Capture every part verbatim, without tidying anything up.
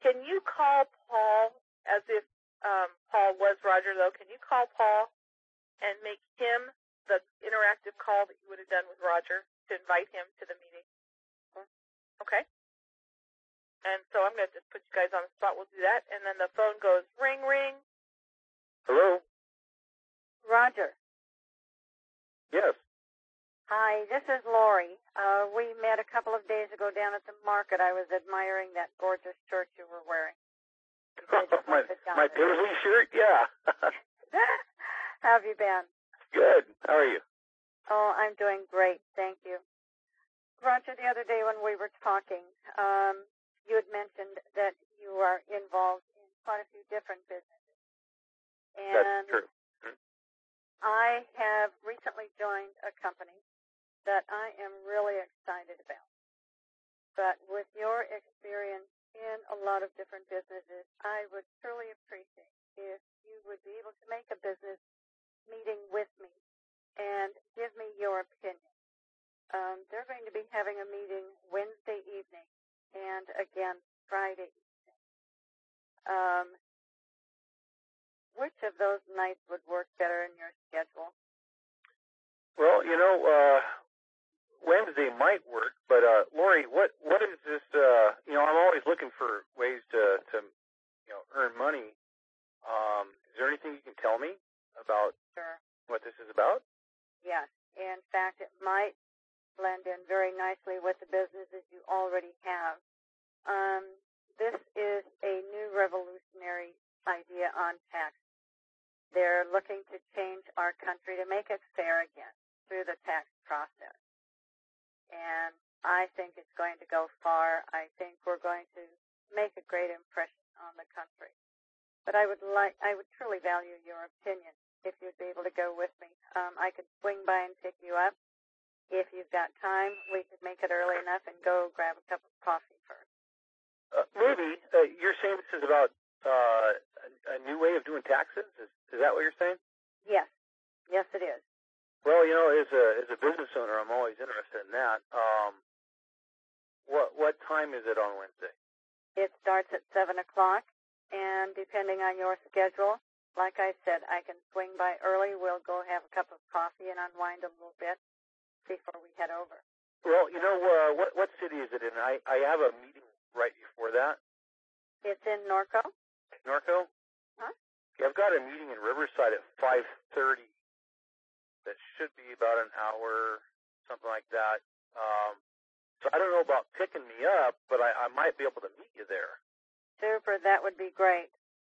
Can you call Paul as if um, Paul was Roger, though? Can you call Paul and make him the interactive call that you would have done with Roger to invite him to the meeting? Okay. And so I'm going to just put you guys on the spot. We'll do that. And then the phone goes ring, ring. Hello? Roger. Yes. Hi, this is Lori. Uh, we met a couple of days ago down at the market. I was admiring that gorgeous shirt you were wearing. my my Paisley shirt? Yeah. How have you been? Good. How are you? Oh, I'm doing great. Thank you. Roger, the other day when we were talking, um, you had mentioned that you are involved in quite a few different businesses. And That's true. Mm-hmm. I have recently joined a company that I am really excited about. But with your experience in a lot of different businesses, I would truly appreciate if you would be able to make a business meeting with me and give me your opinion. Um, they're going to be having a meeting Wednesday evening and again Friday evening. Um, which of those nights would work better in your schedule? Well, you know, uh, Wednesday might work, but uh, Lori, what what is this? Uh, you know, I'm always looking for ways to to you know earn money. Um, is there anything you can tell me about Sure. what this is about? Yes. In fact, it might blend in very nicely with the businesses you already have. Um, this is a new revolutionary idea on tax. They're looking to change our country to make it fair again through the tax process. And I think it's going to go far. I think we're going to make a great impression on the country. But I would like, I would truly value your opinion if you'd be able to go with me. Um, I could swing by and pick you up. If you've got time, we could make it early enough and go grab a cup of coffee first. Uh, maybe. Uh, you're saying this is about uh, a, a new way of doing taxes? Is, is that what you're saying? Yes. Yes, it is. Well, you know, as a as a business owner, I'm always interested in that. Um, what what time is it on Wednesday? It starts at seven o'clock, and depending on your schedule, like I said, I can swing by early. We'll go have a cup of coffee and unwind a little bit before we head over. Well, you know, uh, what what city is it in? I, I have a meeting right before that. It's in Norco. Norco? Huh? Yeah, I've got a meeting in Riverside at five thirty. That should be about an hour, something like that. Um, so I don't know about picking me up, but I, I might be able to meet you there. Super, that would be great.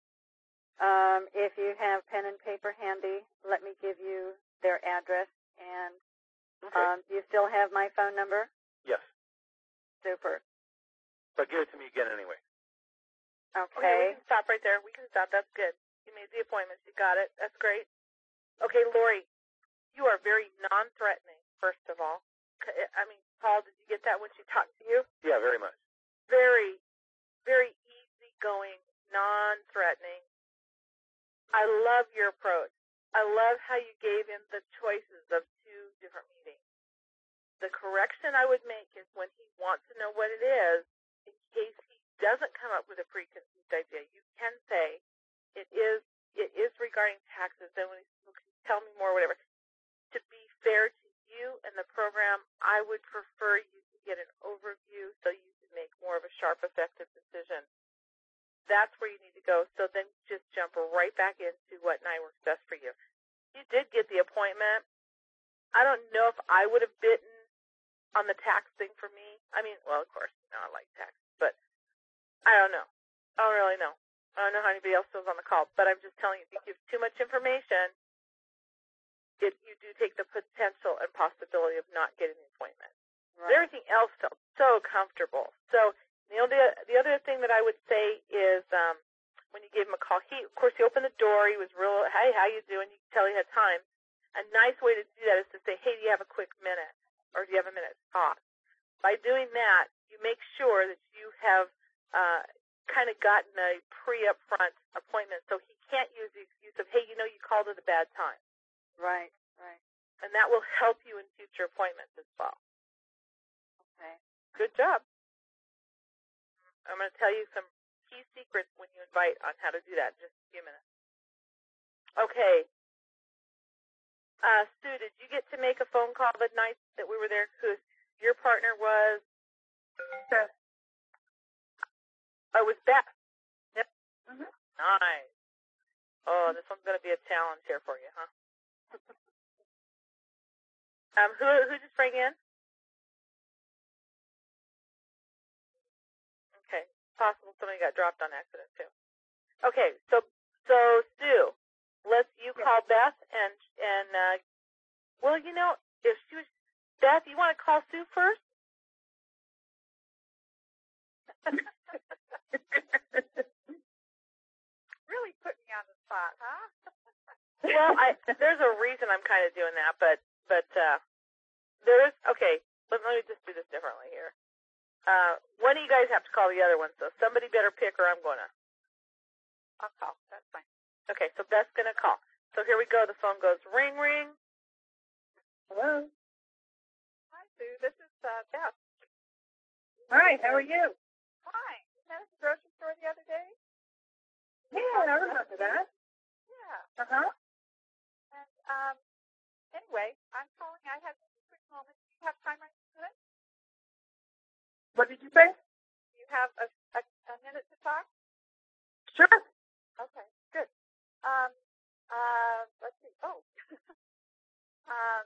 Um, if you have pen and paper handy, let me give you their address. And Okay. um, do you still have my phone number? Yes. Super. But give it to me again anyway. Okay. Okay, we can stop right there. We can stop. That's good. You made the appointments. You got it. That's great. Okay, Lori, you are very non-threatening, first of all. I mean, Paul, did you get that when she talked to you? Yeah, very much. Very, very easygoing, non-threatening. I love your approach. I love how you gave him the choices of two different meetings. The correction I would make is when he wants to know what it is, in case he doesn't come up with a preconceived idea, you can say, it is it is regarding taxes, and when he says, well, can you tell me more, whatever. To be fair to you and the program, I would prefer you to get an overview so you can make more of a sharp, effective decision. That's where you need to go. So then just jump right back into what night works best for you. You did get the appointment. I don't know if I would have bitten on the tax thing for me. I mean, well, of course, you know, I like tax, but I don't know. I don't really know. I don't know how anybody else feels on the call, but I'm just telling you, if you give too much information, it, you do take the potential and possibility of not getting the appointment. Right. But everything else felt so comfortable. So the only, the other thing that I would say is um, when you gave him a call, he, of course, he opened the door. He was real, hey, how you doing? You could tell he had time. A nice way to do that is to say, hey, do you have a quick minute? Or do you have a minute to talk? By doing that, you make sure that you have uh, kind of gotten a pre-upfront appointment so he can't use the excuse of, hey, you know, you called at a bad time. Right, right. And that will help you in future appointments as well. Okay. Good job. I'm going to tell you some key secrets when you invite on how to do that in just a few minutes. Okay. Uh, Sue, did you get to make a phone call the night that we were there? Because your partner was? Beth. Oh, it was Beth. Yep. Mm-hmm. Nice. Oh, this one's going to be a challenge here for you, huh? um, who who just rang in? Okay. Possible somebody got dropped on accident, too. Okay, so, so Sue, let's you call Beth and, and, uh, well, you know, if she was, Beth, you want to call Sue first? Really put me on the spot, huh? Well, I, there's a reason I'm kind of doing that, but, but, uh, there is, okay, let, let me just do this differently here. Uh, one of you guys have to call the other one, so somebody better pick or I'm going to. I'll call. That's fine. Okay, so Beth's going to call. So here we go. The phone goes ring, ring. Hello. Hi, Sue. This is uh, Beth. Hi, how are you? Hi. You met at the grocery store the other day? Yeah, I remember that. Yeah. Uh-huh. And, um, anyway, I'm calling. I have just a quick moment. Do you have time right now? What did you say? Do you have a, a, a minute to talk? Sure. Okay, good. Um, uh, let's see. Oh. um,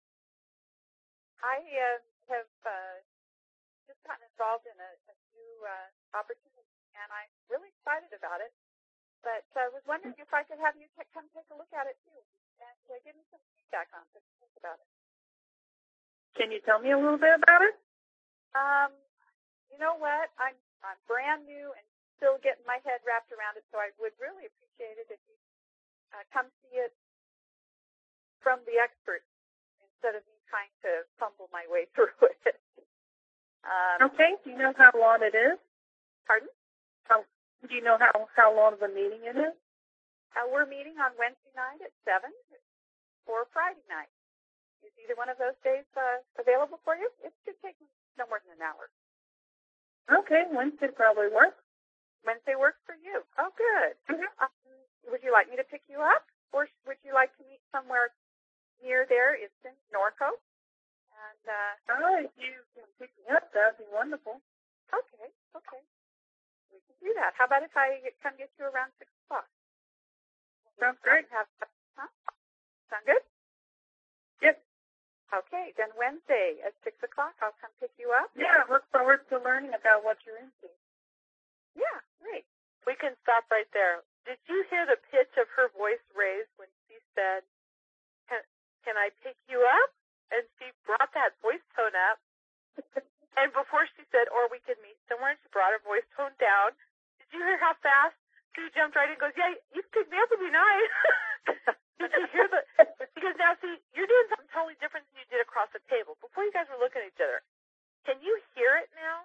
I uh, have uh, just gotten involved in a, a new uh, opportunity, and I'm really excited about it. But I uh, was wondering if I could have you t- come take a look at it, too, and uh, give me some feedback on what you think about it. Can you tell me a little bit about it? Um, you know what? I'm I'm brand new and still getting my head wrapped around it, so I would really appreciate it if you uh, come see it from the experts instead of me trying to fumble my way through it. Um, Okay. Do you know how long it is? pardon? How, do you know how, how long of a meeting it is? Uh, we're meeting on Wednesday night at seven or Friday night. Is either one of those days uh, available for you? It should take no more than an hour. Okay, Wednesday probably works. Wednesday works for you. Oh, good. Mm-hmm. Um, would you like me to pick you up, or would you like to meet somewhere near there? It's in Norco. And uh, Oh, if you can pick me up, that would be wonderful. okay, okay, we can do that. How about if I come get you around six o'clock? Sounds great. Have, huh? Sound good? Yep. Okay, then Wednesday at six o'clock, I'll come pick you up. Yeah, I look forward to learning about what you're into. Yeah, great. We can stop right there. Did you hear the pitch of her voice raised when she said, can, can I pick you up? And she brought that voice tone up. And before she said, or we could meet somewhere, and she brought her voice tone down. Did you hear how fast Sue jumped right in and goes, yeah, you can pick me up would be nice. Did you hear the, because now, see, you're doing something totally different than you did across the table. Before you guys were looking at each other. Can you hear it now?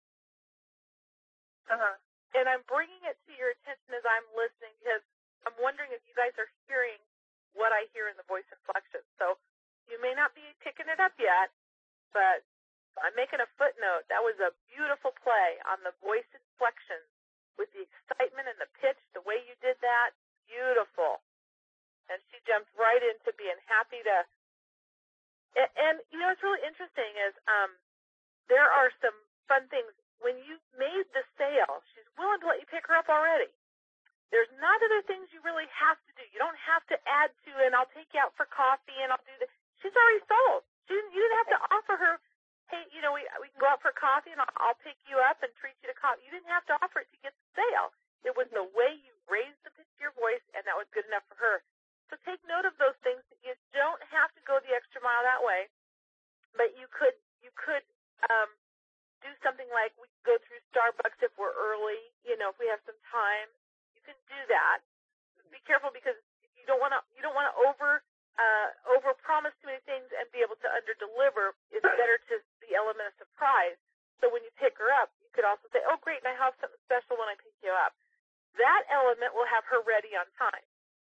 Uh-huh. And I'm bringing it to your attention as I'm listening because I'm wondering if you guys are hearing what I hear in the voice inflection. So you may not be picking it up yet, but I'm making a footnote. That was a beautiful play on the voice inflection with the excitement and the pitch, the way you did that. Beautiful. And she jumped right into being happy to. And, and you know, what's really interesting is um, there are some fun things. When you made the sale, she's willing to let you pick her up already. There's not other things you really have to do. You don't have to add to, and I'll take you out for coffee, and I'll do this. She's already sold. She didn't, you didn't have to offer her, hey, you know, we we can go out for coffee, and I'll, I'll pick you up and treat you to coffee. You didn't have to offer it to get the sale. It was the way you raised the pitch of your voice, and that was good enough for her. So take note of those things. You don't have to go the extra mile that way, but you could you could um, do something like we could go through Starbucks if we're early. You know, if we have some time, you can do that. Be careful because you don't want to you don't want to over uh, over promise too many things and be able to under deliver. It's better to the element of surprise. So when you pick her up, you could also say, "Oh, great, and I have something special when I pick you up." That element will have her ready on time.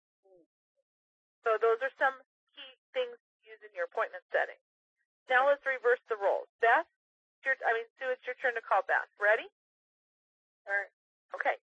So those are some key things to use in your appointment setting. Now let's reverse the roles. Beth, it's your, I mean, Sue, it's your turn to call Beth. Ready? All right. Okay.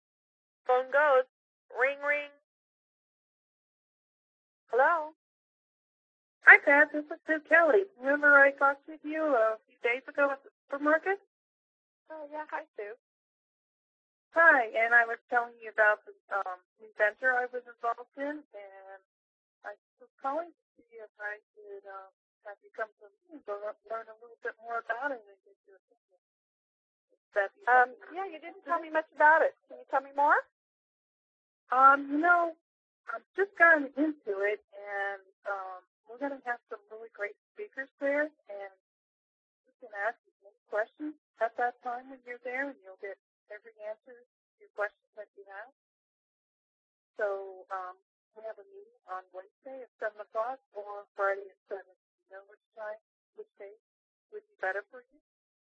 Hi, Pat. This is Sue Kelly. Remember I talked with you a few days ago at the supermarket? Oh, yeah. Hi, Sue. Hi, and I was telling you about the um, new venture I was involved in, and I was calling to see if I could um, have you come to me to learn a little bit more about it and get your opinion. Um, yeah, you didn't tell me much about it. Can you tell me more? Um, you know, I've just gotten into it, and um, we're going to have some really great speakers there, and you can ask as many questions at that time when you're there, and you'll get every answer to your questions that you have. So um, we have a meeting on Wednesday at seven o'clock or Friday at seven. Do you know which time, which day would be better for you?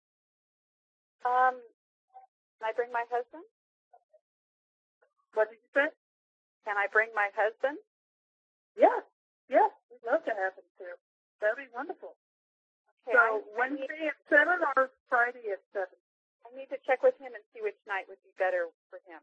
Um, can I bring my husband? What did you say? Can I bring my husband? Yes, yes. We'd love to have him too. That'd be wonderful. Okay, So I, Wednesday I need, at seven or Friday at seven? I need to check with him and see which night would be better for him.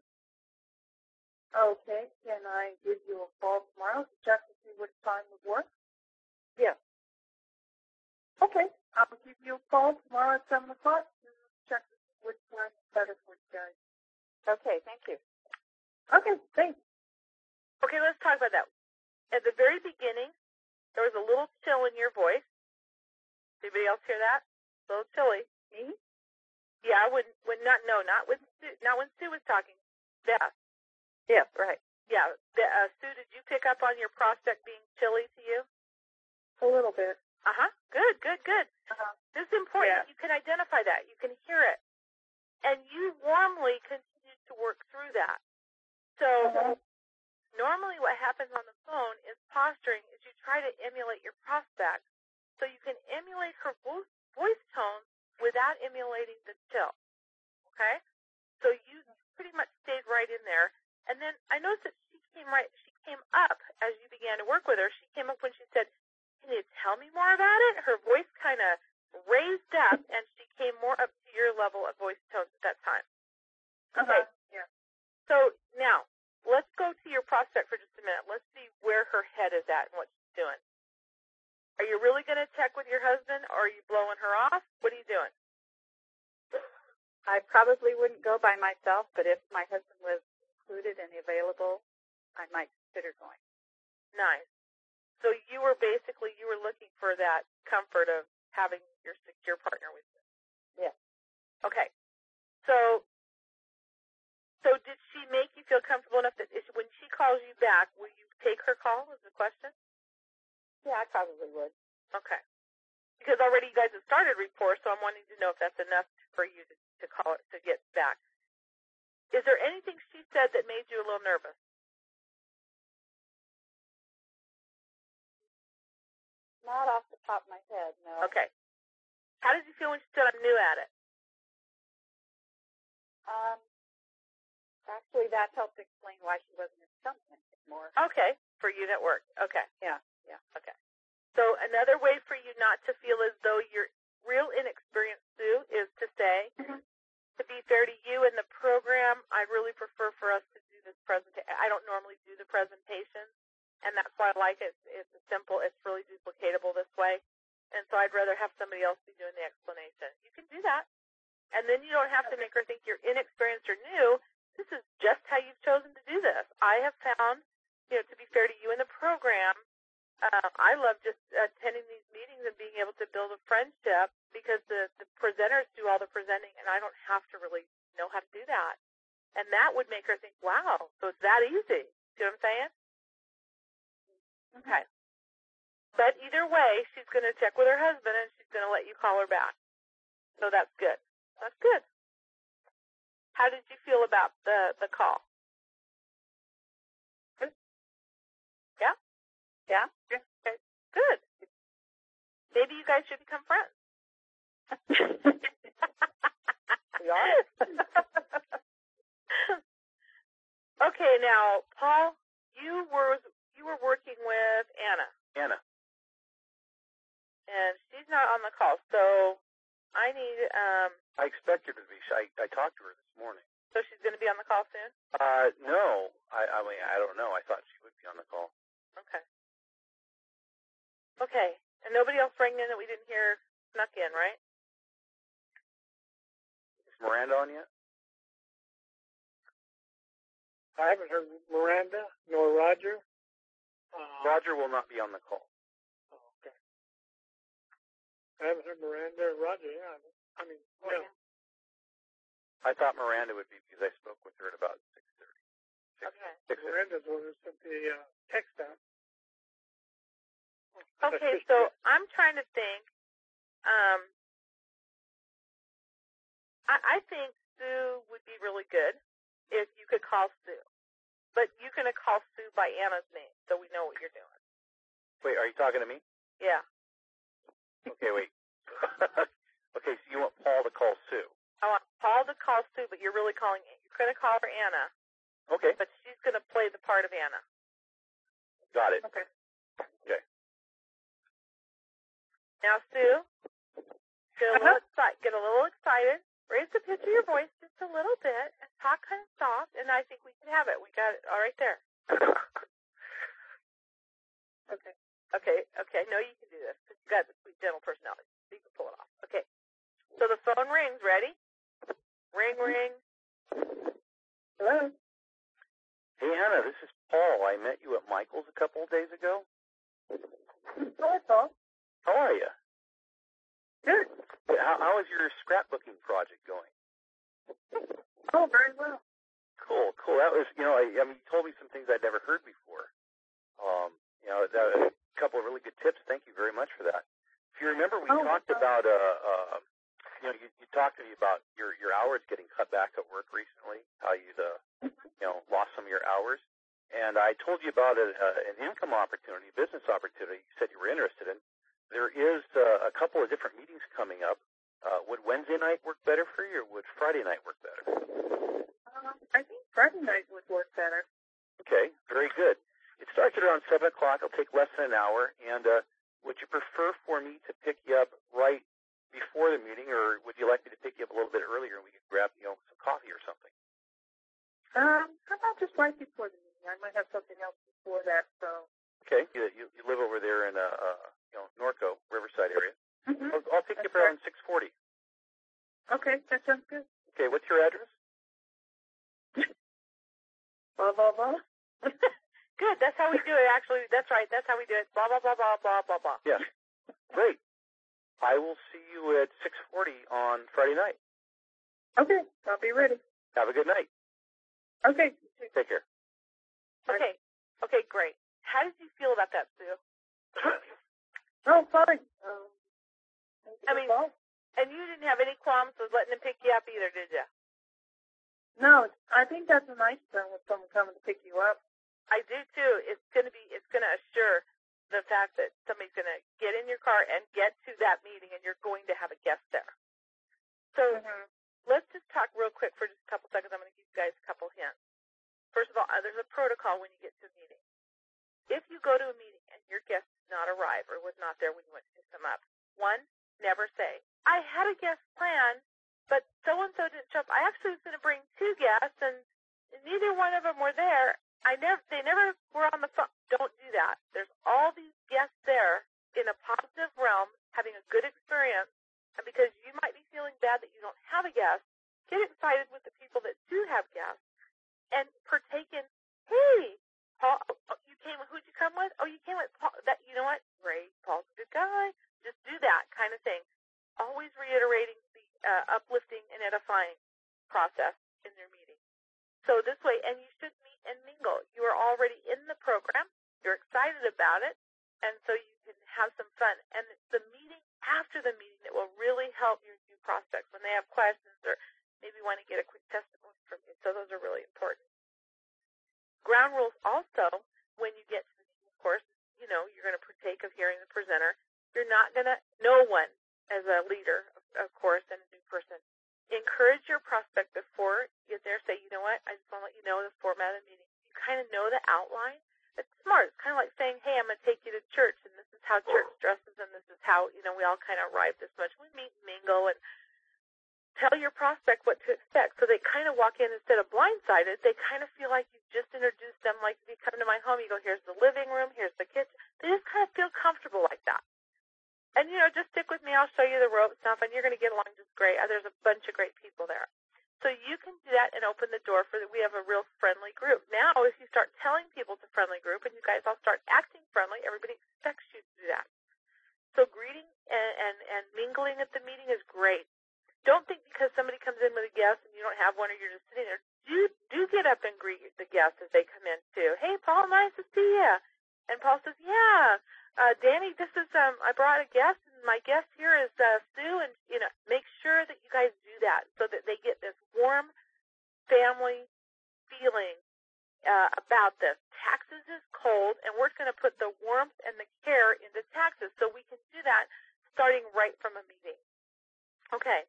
Okay. Can I give you a call tomorrow to check to see which time would work? Yes. Okay. I'll give you a call tomorrow at seven o'clock to check to see which time is better for you guys. Okay, thank you. Okay, thanks. Okay, let's talk about that. At the very beginning, there was a little chill in your voice. Anybody else hear that? A little chilly. Me? Yeah, when when not no, not when Sue, not when Sue was talking. Beth. Yes, right. Yeah, the, uh, Sue, did you pick up on your prospect being chilly to you? A little bit. Uh huh. Good, good, good. Uh-huh. This is important. Yeah. You can identify that. You can hear it, and you warmly continued to work through that. So. Uh-huh. Normally what happens on the phone is posturing is you try to emulate your prospect. So you can emulate her vo- voice tone without emulating the chill. Okay? So you pretty much stayed right in there. And then I noticed that she came right, she came up as you began to work with her. She came up when she said, "Can you tell me more about it?" Her voice kind of raised up and she came more up to your level of voice tones at that time. Okay. Uh-huh. Yeah. So now, let's go to your prospect for just a minute. Let's see where her head is at and what she's doing. Are you really going to check with your husband, or are you blowing her off? What are you doing? I probably wouldn't go by myself, but if my husband was included and available, I might consider going. Nice. So you were basically, you were looking for that comfort of having your secure partner with you. Yes. Okay. So, so did she make you feel comfortable enough that if, when she calls you back, will you take her call is the question? Yeah, I probably would. Okay. Because already you guys have started rapport, so I'm wanting to know if that's enough for you to, to call it, to get back. Is there anything she said that made you a little nervous? Not off the top of my head, no. Okay. How did you feel when she said, "I'm new at it"? Um, actually, that helped explain why she wasn't in something anymore. Okay. For you that worked. Okay. Yeah, yeah. Okay. So another way for you not to feel as though you're real inexperienced, Sue, is to say, Mm-hmm. to be fair to you in the program, I really prefer for us to do this presentation. I don't normally do the presentation, and that's why I like it. It's a simple, it's really duplicatable this way. And so I'd rather have somebody else be doing the explanation. You can do that. And then you don't have to make her think you're inexperienced or new. This is just how you've chosen to do this. I have found, you know, to be fair to you in the program, uh, I love just attending these meetings and being able to build a friendship because the, the presenters do all the presenting and I don't have to really know how to do that. And that would make her think, wow, so it's that easy. See what I'm saying? Okay. But either way, she's going to check with her husband and she's going to let you call her back. So that's good. That's good. How did you feel about the, the call? Good. Yeah? Yeah? Okay. Good. Maybe you guys should become friends. We are. Okay, now, Paul, you were you were working with Anna. Anna. And she's not on the call, so I need, um, I expect her to be. I, I talked to her this morning. so she's going to be on the call soon? Uh, no. I, I mean, I don't know. I thought she would be on the call. Okay. Okay. And nobody else rang in that we didn't hear snuck in, right? Is Miranda on yet? I haven't heard Miranda nor Roger. Uh, Roger will not be on the call. Oh, okay. I haven't heard Miranda or Roger. Yeah, I mean, no. I thought Miranda would be because I spoke with her at about six thirty. Okay. six thirty. Miranda's the one who sent the uh, text out. Okay, so I'm trying to think. Um, I, I think Sue would be really good if you could call Sue. But you can call Sue by Anna's name, so we know what you're doing. Wait, are you talking to me? Yeah. Okay, wait. Okay, so you want Paul to call Sue? I want Paul to call Sue, but you're really calling. You're going to call her Anna. Okay. But she's going to play the part of Anna. Got it. Okay. Okay. Now, Sue, get a little excited. Get a little excited. Raise the pitch of your voice just a little bit and talk kind of soft, and I think we can have it. We got it all right there. Okay. Okay, okay. No, you can do this because you got the sweet, gentle personality. So you can pull it off. Okay. So the phone rings. Ready? Ring, ring. Hello. Hey, Hannah, this is Paul. I met you at Michael's a couple of days ago. Hi, Paul. How are you? Good. How, how is your scrapbooking project going? Oh, very well. Cool, cool. That was, you know, I, I mean, you told me some things I'd never heard before. Um, you know, that, a couple of really good tips. Thank you very much for that. If you remember, we oh, talked well. about, uh, uh, you know, you, you talked to me about your, your hours getting cut back at work recently, how you'd, uh, you know, lost some of your hours. And I told you about a, uh, an income opportunity, business opportunity you said you were interested in. There is uh, a couple of different meetings coming up. Uh, would Wednesday night work better for you, or would Friday night work better? Um, I think Friday night would work better. Okay, very good. It starts at around seven o'clock. It'll take less than an hour. And uh, would you prefer for me to pick you up right before the meeting, or would you like me to pick you up a little bit earlier and we could grab, you know, some coffee or something? Um, how about just right before the meeting? I might have something else before that, so. Okay, you, you, you live over there in, uh, uh, you know, Norco, Riverside area. Mm-hmm. I'll, I'll pick you up That's around six forty. Okay, that sounds good. Okay, what's your address? Blah, blah, blah. Good. That's how we do it, actually. That's right. That's how we do it. Blah, blah, blah, blah, blah, blah, blah. Yeah. Great. I will see you at six forty on Friday night. Okay, I'll be ready. Have a good night. Okay. Take care. Okay. Okay, great. How did you feel about that, Sue? Oh, fine. Um, I mean, well, and you didn't have any qualms with letting them pick you up either, did you? no, I think that's a nice thing with someone coming to pick you up. I do too. It's going to be. It's going to assure the fact that somebody's going to get in your car and get to that meeting, and you're going to have a guest there. So Mm-hmm. let's just talk real quick for just a couple seconds. I'm going to give you guys a couple hints. First of all, uh, there's a protocol when you get to a meeting. If you go to a meeting and your guest did not arrive or was not there when you went to pick them up, one, never say, I had a guest plan, but so-and-so didn't show up. I actually was going to bring two guests, and neither one of them were there. I never, they never were on the phone. Don't do that. There's all these guests there in a positive realm, having a good experience, and because you might be feeling bad that you don't have a guest, get excited with the people that do have guests, and partake in, hey, Paul, oh, you came, who'd you come with? Oh, you came with Paul. That, you know what? Great. Paul's a good guy. Just do that kind of thing. Always reiterating the uh, uplifting and edifying process in their meeting. So this way, and you should meet and mingle. You are already in the program. You're excited about it, and so you can have some fun. And it's the meeting after the meeting that will really help your new prospects when they have questions or maybe want to get a quick testimony from you. So those are really important. Ground rules also, when you get to the meeting, of course, you know, you're going to partake of hearing the presenter. You're not going to, no one as a leader, of, of course, and a new person, encourage your prospect before you get there. Say, you know what, I just want to let you know the format of the meeting. You kind of know the outline. It's smart. It's kind of like saying, hey, I'm going to take you to church, and this is how church dresses, and this is how, you know, we all kind of arrive this much. We meet and mingle and tell your prospect what to expect. So they kind of walk in instead of blindsided. They kind of feel like you've just introduced them. Like if you come to my home, you go, here's the living room, here's the kitchen. They just kind of feel comfortable like that. I'll show you the ropes stuff, and you're going to get along just great. There's a bunch of great people there. So you can do that and open the door for that. We have a real friendly group. Now, if you start telling people it's a friendly group and you guys all start acting friendly, everybody expects you to do that. So greeting and, and, and mingling at the meeting is great. Don't think because somebody comes in with a guest and you don't have one or you're just sitting there. Do, do get up and greet the guests as they come in, too. Hey, Paul, nice to see you. And Paul says, yeah, uh, Danny, this is, um, I brought a guest, and my guest here is uh, Sue, and, you know, make sure that you guys do that so that they get this warm family feeling uh, about this. Taxes is cold, and we're going to put the warmth and the care into taxes, so we can do that starting right from a meeting. Okay.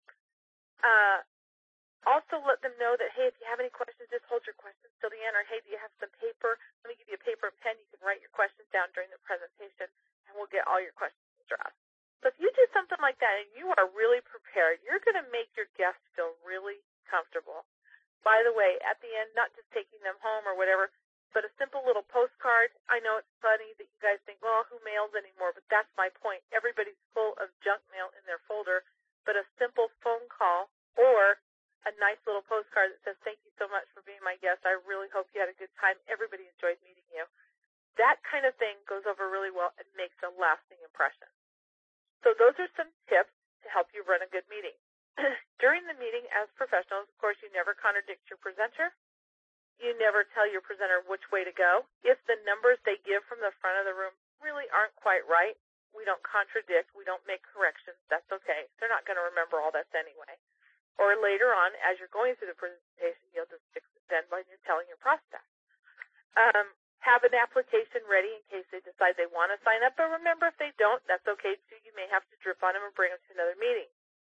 Uh, also let them know that, hey, if you have any questions, just hold your questions till the end, or, hey, do you have some paper? Let me give you a paper and pen. You can write your questions down during the presentation, and we'll get all your questions addressed. So if you do something like that and you are really prepared, you're going to make your guests feel really comfortable. By the way, at the end, not just taking them home or whatever, but a simple little postcard. I know it's funny that you guys think, well, who mails anymore? But that's my point. Everybody's full of junk mail in their folder, but a simple phone call or a nice little postcard that says, thank you so much for being my guest. I really hope you had a good time. Everybody enjoyed meeting you. That kind of thing goes over really well and makes a lasting impression. So those are some tips to help you run a good meeting. During the meeting as professionals, of course, you never contradict your presenter. You never tell your presenter which way to go. If the numbers they give from the front of the room really aren't quite right, we don't contradict. We don't make corrections. That's okay. They're not going to remember all this anyway. Or later on, as you're going through the presentation, you'll just fix it then when you're telling your prospect. Um, have an application ready in case they decide they want to sign up. But remember, if they don't, that's okay too. You may have to drip on them and bring them to another meeting.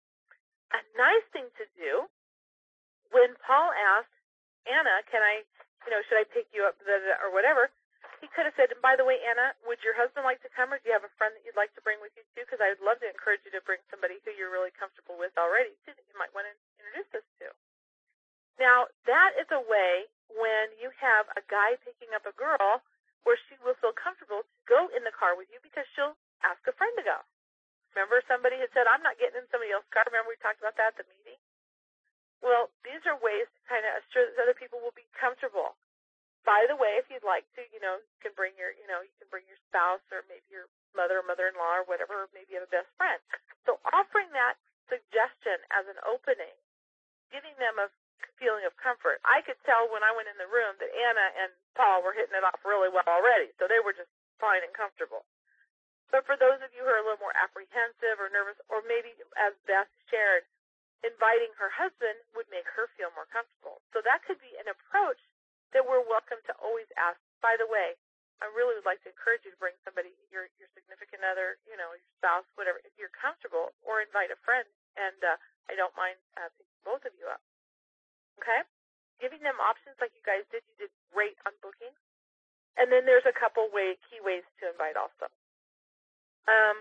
A nice thing to do, when Paul asked Anna, can I, you know, should I pick you up or whatever, he could have said, and by the way, Anna, would your husband like to come, or do you have a friend that you'd like to bring with you too? Because I would love to encourage you to bring somebody who you're really comfortable with already too that you might want to introduce us to. Now, that is a way when you have a guy picking up a girl where she will feel comfortable to go in the car with you because she'll ask a friend to go. Remember somebody had said, I'm not getting in somebody else's car. Remember we talked about that at the meeting? Well, these are ways to kind of assure that other people will be comfortable. By the way, if you'd like to, you know, you can bring your, you know, you can bring your spouse or maybe your mother or mother-in-law or whatever, or maybe you have a best friend. So offering that suggestion as an opening, giving them a feeling of comfort. I could tell when I went in the room that Anna and Paul were hitting it off really well already, so they were just fine and comfortable. But for those of you who are a little more apprehensive or nervous, or maybe as Beth shared, inviting her husband would make her feel more comfortable. So that could be an approach that we're welcome to always ask. By the way, I really would like to encourage you to bring somebody, your your significant other, you know, your spouse, whatever, if you're comfortable, or invite a friend, and uh, I don't mind uh, picking both of you up. Okay? Giving them options like you guys did. You did great on booking. And then there's a couple way key ways to invite also. Um,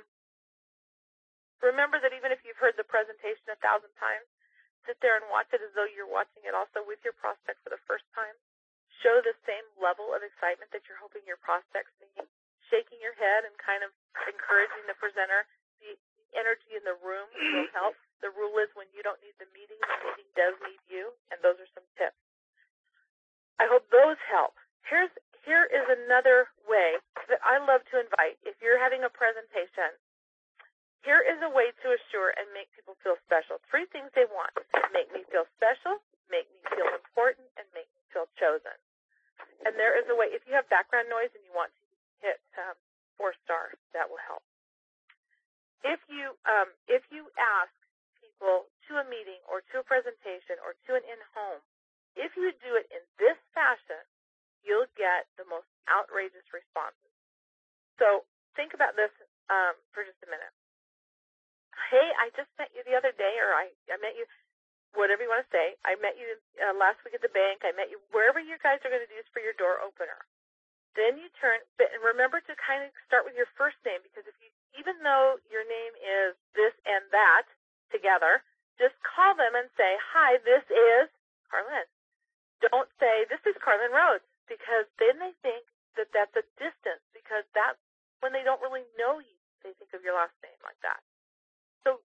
remember that even if you've heard the presentation a thousand times, sit there and watch it as though you're watching it also with your prospect for the first time. Show the same level of excitement that you're hoping your prospect's seeing. Shaking your head and kind of encouraging the presenter. The energy in the room will help. The rule is when you don't need the meeting, the meeting does need you, and those are some tips. I hope those help. Here's Here is another way that I love to invite. If you're having a presentation, here is a way to assure and make people feel special. Three things they want. Make me feel special, make me feel important, and make me feel chosen. And there is a way. If you have background noise and you want to hit um, four star, that will help. If you um, if you ask people to a meeting or to a presentation or to an in-home, if you do it in this fashion, you'll get the most outrageous responses. So think about this um, for just a minute. Hey, I just met you the other day, or I, I met you, whatever you want to say. I met you uh, last week at the bank. I met you wherever you guys are going to do this for your door opener. Then you turn, and remember to kind of start with your first name, because if you, even though your name is this and that together, just call them and say, hi, this is Carlin. Don't say, this is Carlin Rhodes, because then they think that that's a distance, because that's when they don't really know you, they think of your last name like that. So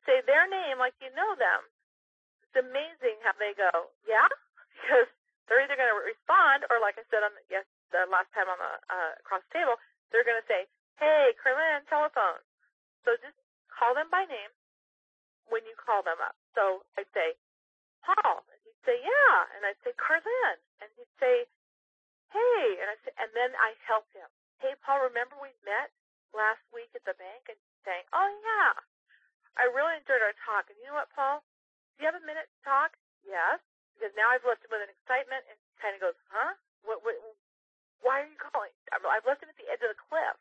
say their name like you know them, it's amazing how they go, yeah? Because they're either going to respond or, like I said on the, yes, the last time on the uh, across the table, they're going to say, hey, Carlin, telephone. So just call them by name when you call them up. So I'd say, Paul, and he'd say, yeah, and I'd say, Carlin, and he'd say, hey, and I say, and then I help him. Hey, Paul, remember we met last week at the bank? And he's saying, oh, yeah, I really enjoyed our talk. And you know what, Paul? Do you have a minute to talk? Yes, because now I've left him with an excitement, and he kind of goes, huh? What, what, why are you calling? I've left him at the edge of the cliff.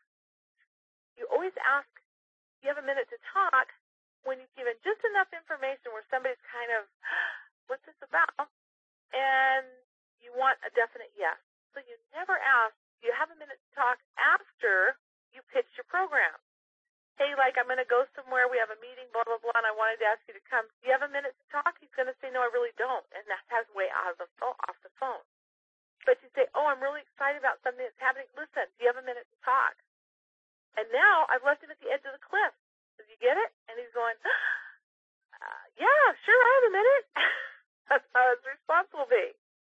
You always ask, do you have a minute to talk, when you've given just enough information where somebody's kind of, what's this about? And you want a definite yes. So you never ask, do you have a minute to talk after you pitch your program? Hey, like, I'm going to go somewhere, we have a meeting, blah, blah, blah, and I wanted to ask you to come. Do you have a minute to talk? He's going to say, no, I really don't. And that's his way out of the phone, off the phone. But you say, oh, I'm really excited about something that's happening. Listen, do you have a minute to talk? And now I've left him at the edge of the cliff. Did you get it? And he's going, uh, yeah, sure, I have a minute. That's how his response will be.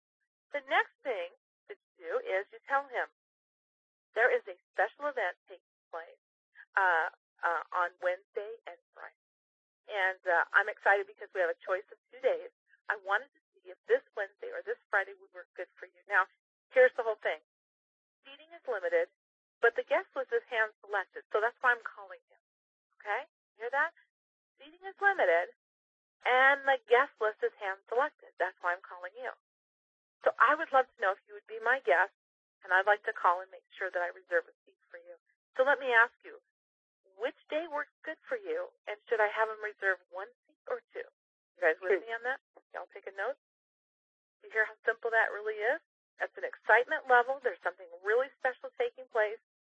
The next thing that you do is you tell him, there is a special event taking place uh, uh, on Wednesday and Friday. And uh, I'm excited because we have a choice of two days. I wanted to see if this Wednesday or this Friday would work good for you. Now, here's the whole thing. Seating is limited, but the guest list is hand-selected, so that's why I'm calling him. Okay? You hear that? Seating is limited, and the guest list is hand-selected. That's why I'm calling you. So I would love to know if you would be my guest, and I'd like to call and make sure that I reserve a seat for you. So let me ask you, which day works good for you, and should I have him reserve one seat or two? You guys with me on that? Y'all take a note? You hear how simple that really is? That's an excitement level. There's something really special taking place,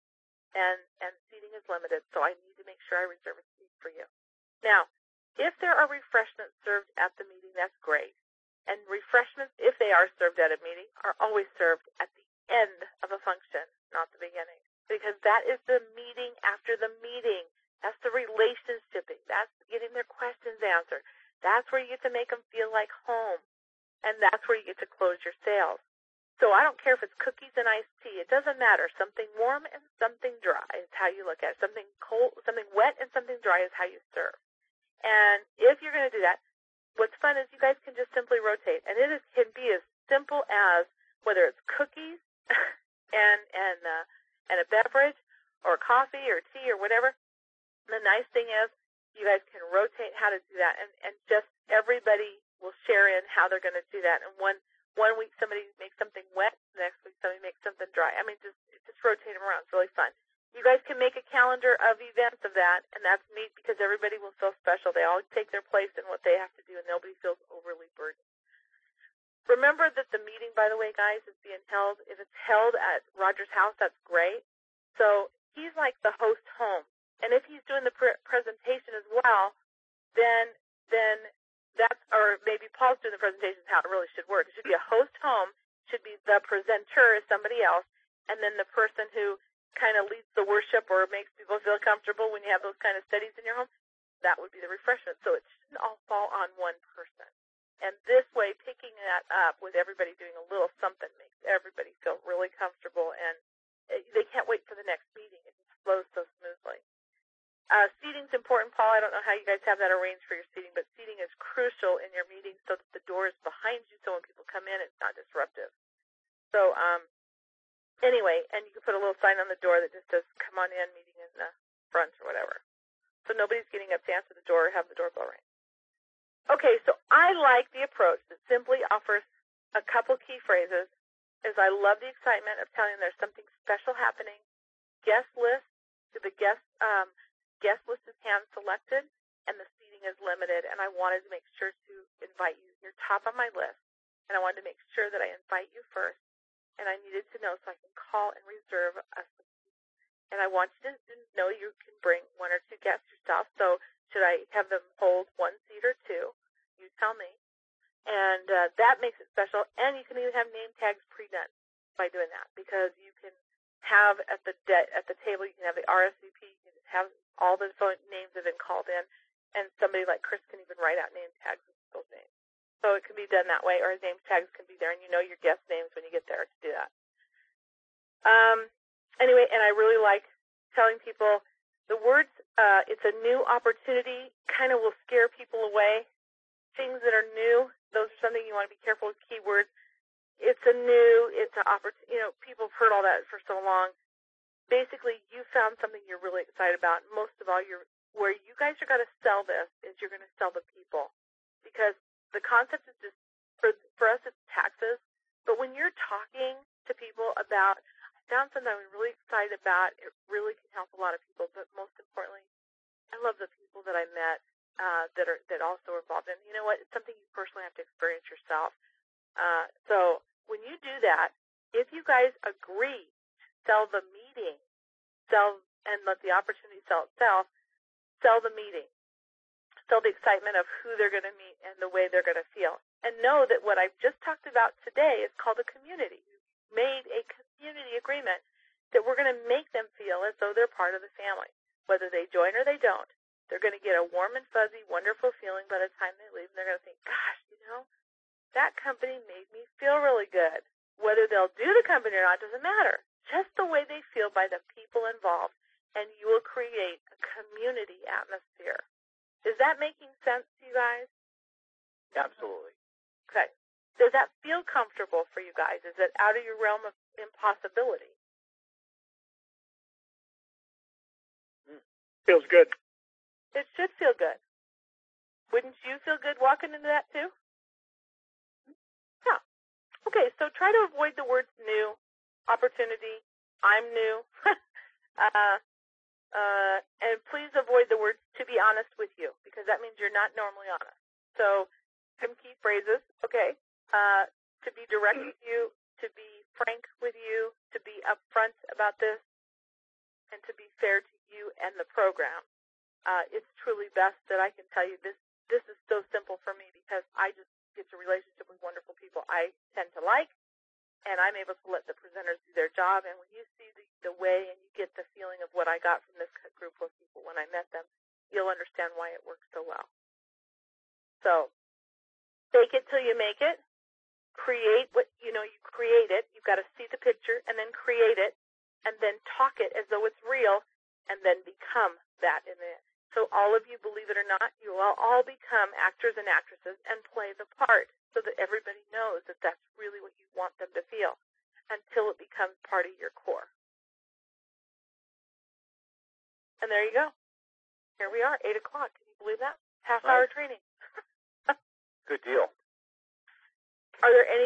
and, and seating is limited, so I need to make sure I reserve a seat for you. Now, if there are refreshments served at the meeting, that's great. And refreshments, if they are served at a meeting, are always served at the end of a function, not the beginning. Because that is the meeting after the meeting. That's the relationshiping. That's getting their questions answered. That's where you get to make them feel like home. And that's where you get to close your sales. So I don't care if it's cookies and iced tea. It doesn't matter. Something warm and something dry is how you look at it. Something cold, something wet and something dry is how you serve. And if you're going to do that, what's fun is you guys can just simply rotate. And it is, can be as simple as whether it's cookies and and uh, and a beverage or coffee or tea or whatever. The nice thing is you guys can rotate how to do that. And, and just everybody will share in how they're going to do that. And one one week somebody makes something wet, the next week somebody makes something dry. I mean, just just rotate them around. It's really fun. You guys can make a calendar of events of that, and that's neat because everybody will feel special. They all take their place in what they have to do, and nobody feels overly burdened. Remember that the meeting, by the way, guys, is being held. If it's held at Roger's house, that's great. So he's like the host home. And if he's doing the pre- presentation as well, then then that's, or maybe Paul's doing the presentation is how it really should work. It should be a host home, should be the presenter is somebody else, and then the person who kind of leads the worship or makes people feel comfortable when you have those kind of studies in your home, that would be the refreshment. So it shouldn't all fall on one person. And this way, picking that up with everybody doing a little something makes everybody feel really comfortable, and they can't wait for the next meeting. It just flows so smoothly. Uh, seating's important, Paul. I don't know how you guys have that arranged for your seating, but seating is crucial in your meeting so that the door is behind you, so when people come in, it's not disruptive. So, um, anyway, and you can put a little sign on the door that just says, come on in, meeting in the front or whatever. So nobody's getting up to answer the door or have the doorbell ring. Okay, so I like the approach that simply offers a couple key phrases, is I love the excitement of telling them there's something special happening. Guest list, the guest, um, guest list is hand-selected, and the seating is limited, and I wanted to make sure to invite you. You're top on my list, and I wanted to make sure that I invite you first. And I needed to know so I can call and reserve a seat. And I want you to know you can bring one or two guests yourself. So should I have them hold one seat or two? You tell me. And uh, that makes it special. And you can even have name tags pre-done by doing that, because you can have at the de- at the table, you can have the R S V P, you can have all the phone names that have been called in, and somebody like Chris can even write out name tags with people's names. So it can be done that way, or his name tags can be there, and you know your guest names when you get there to do that. Um, anyway, and I really like telling people the words, uh, it's a new opportunity, kind of will scare people away. Things that are new, those are something you want to be careful with keywords. It's a new, it's an opportunity, you know, people have heard all that for so long. Basically, you found something you're really excited about. Most of all, you're, where you guys are going to sell this is you're going to sell the people. Because the concept is just, for for us it's taxes, but when you're talking to people about, I found something I'm really excited about, it really can help a lot of people, but most importantly, I love the people that I met uh, that are that also are involved. And you know what? It's something you personally have to experience yourself. Uh, so when you do that, if you guys agree to sell the meeting, sell and let the opportunity sell itself, sell the meeting. Sell the excitement of who they're going to meet and the way they're going to feel. And know that what I've just talked about today is called a community. We've made a community agreement that we're going to make them feel as though they're part of the family. Whether they join or they don't, they're going to get a warm and fuzzy, wonderful feeling by the time they leave, and they're going to think, gosh, you know, that company made me feel really good. Whether they'll do the company or not doesn't matter. Just the way they feel by the people involved, and you will create a community atmosphere. Is that making sense to you guys? Absolutely. Okay. Does that feel comfortable for you guys? Is it out of your realm of impossibility? Feels good. It should feel good. Wouldn't you feel good walking into that too? Yeah. Okay, so try to avoid the words new, opportunity, I'm new. uh, Uh, and please avoid the words "to be honest with you," because that means you're not normally honest. So some key phrases, okay, uh, to be direct with you, to be frank with you, to be upfront about this, and to be fair to you and the program. Uh, it's truly best that I can tell you this. This is so simple for me because I just get a relationship with wonderful people I tend to like, and I'm able to let the presenters do their job. And when you see the, the way and you get the feeling of what I got from this group of people when I met them, you'll understand why it works so well. So fake it till you make it. Create what, you know, you create it. You've got to see the picture and then create it and then talk it as though it's real and then become that in it. So all of you, believe it or not, you will all become actors and actresses and play the part so that everybody knows that that's really what you want them to feel until it becomes part of your core. And there you go. Here we are, eight o'clock. Can you believe that? Half-hour Nice. training. Good deal. Are there any